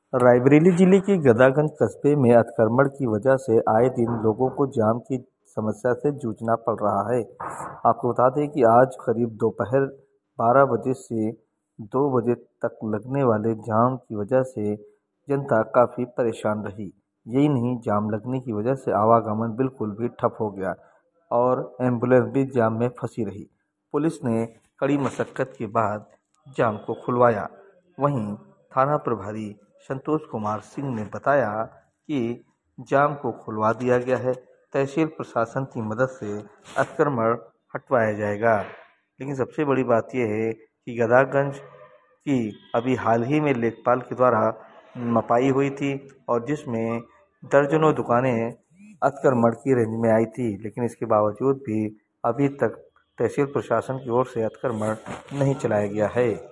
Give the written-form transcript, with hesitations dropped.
रायबरेली जिले के गदागंज कस्बे में अतिक्रमण की वजह से आए दिन लोगों को जाम की समस्या से जूझना पड़ रहा है। आपको बता दें कि आज करीब दोपहर 12 बजे से 2 बजे तक लगने वाले जाम की वजह से जनता काफ़ी परेशान रही। यही नहीं, जाम लगने की वजह से आवागमन बिल्कुल भी ठप हो गया और एम्बुलेंस भी जाम में फंसी रही। पुलिस ने कड़ी मशक्कत के बाद जाम को खुलवाया। वहीं थाना प्रभारी संतोष कुमार सिंह ने बताया कि जाम को खुलवा दिया गया है। तहसील प्रशासन की मदद से अतिक्रमण हटवाया जाएगा। लेकिन सबसे बड़ी बात यह है कि गदागंज की अभी हाल ही में लेखपाल के द्वारा मपाई हुई थी और जिसमें दर्जनों दुकानें अतिक्रमण की रेंज में आई थी, लेकिन इसके बावजूद भी अभी तक तहसील प्रशासन की ओर से अतिक्रमण नहीं चलाया गया है।